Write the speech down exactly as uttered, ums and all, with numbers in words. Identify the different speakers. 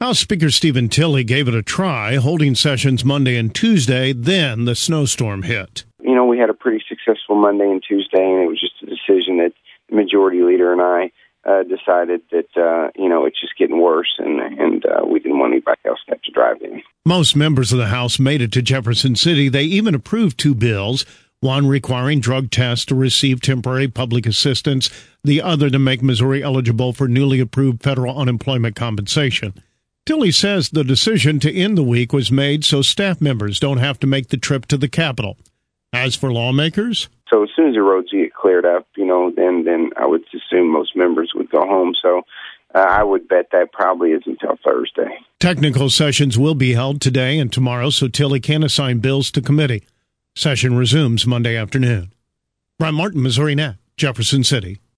Speaker 1: House Speaker Stephen Tilley gave it a try, holding sessions Monday and Tuesday, then the snowstorm hit.
Speaker 2: You know, we had a pretty successful Monday and Tuesday, and it was just a decision that the majority leader and I uh, decided that, uh, you know, it's just getting worse, and, and uh, we didn't want anybody else to have to drive in.
Speaker 1: Most members of the House made it to Jefferson City. They even approved two bills, one requiring drug tests to receive temporary public assistance, the other to make Missouri eligible for newly approved federal unemployment compensation. Tilley says the decision to end the week was made so staff members don't have to make the trip to the Capitol. As for lawmakers?
Speaker 2: So as soon as the roads get cleared up, you know, then, then I would assume most members would go home. So uh, I would bet that probably isn't until Thursday.
Speaker 1: Technical sessions will be held today and tomorrow, so Tilley can assign bills to committee. Session resumes Monday afternoon. Brent Martin, Missouri Net, Jefferson City.